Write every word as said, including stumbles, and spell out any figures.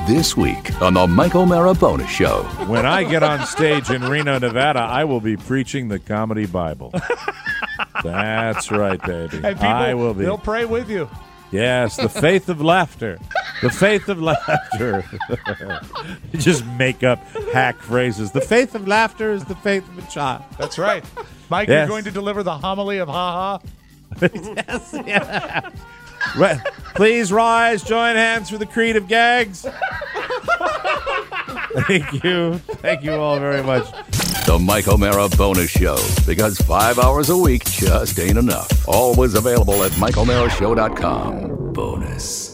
This week on the Mike O'Mara Bonus Show. When I get on stage in Reno, Nevada, I will be preaching the comedy Bible. That's right, baby. And people, I will be. They'll pray with you. Yes, the faith of laughter. The faith of laughter. You just make up hack phrases. The faith of laughter is the faith of a child. That's right. Mike, Yes. you're going to deliver the homily of ha-ha? Yes, yeah. Right. Please rise, join hands for the creed of gags. Thank you. Thank you all very much. The Mike O'Mara Bonus Show, because five hours a week just ain't enough. Always available at Mike O'Mara Show dot com. Bonus.